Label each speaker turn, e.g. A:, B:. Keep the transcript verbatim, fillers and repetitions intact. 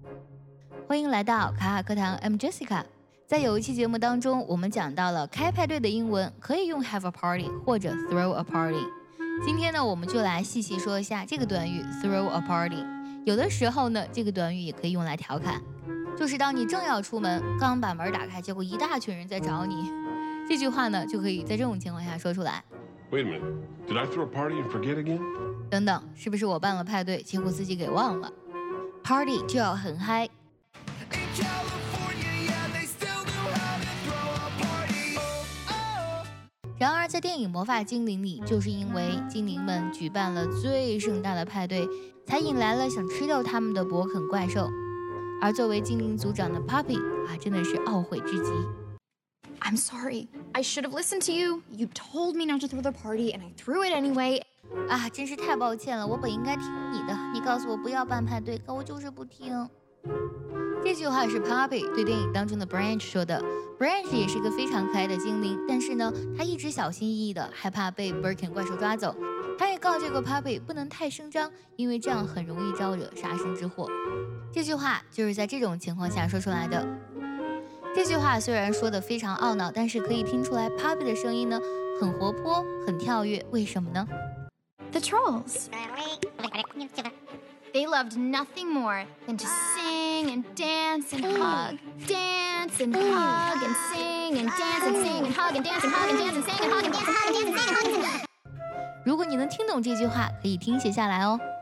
A: 欢迎来到卡卡课堂 ，I'm Jessica。在有一期节目当中，我们讲到了开派对的英文可以用 have a party 或者 throw a party。今天呢，我们就来细细说一下这个短语 throw a party。有的时候呢，这个短语也可以用来调侃，就是当你正要出门，刚把门打开，结果一大群人在找你，这句话呢就可以在这种情况下说出来。
B: Wait a minute, did I throw a party and forget again?
A: 等等，是不是我办了派对，结果自己给忘了 ？Party 就要很嗨。然而，在电影《魔法精灵》里，就是因为精灵们举办了最盛大的派对，才引来了想吃掉他们的博肯怪兽。而作为精灵族长的 Poppy 啊，真的是懊悔至极。
C: I'm sorry. I should have listened to you. You told me not to throw the party, and I threw it anyway.
A: 啊，真是太抱歉了，我本应该听你的。你告诉我不要办派对，可我就是不听。这句话是 Poppy 对电影当中的 Branch 说的。Branch 也是一个非常可爱的精灵，但是呢，他一直小心翼翼的，害怕被 Birkin 怪兽抓走。他也告诫过 Poppy 不能太声张，因为这样很容易招惹杀身之祸。这句话就是在这种情况下说出来的。这句话虽然说的非常懊恼，但是可以听出来 Poppy 的声音呢很活泼，很跳跃。为什么呢？
C: The trolls. They loved nothing more than to sing and dance and hug. Dance and hug and sing and dance and sing and hug and dance and hug and dance and sing and hug and dance and hug and dance and sing and hug and dance.
A: 如果你能听懂这句话，可以听写下来哦。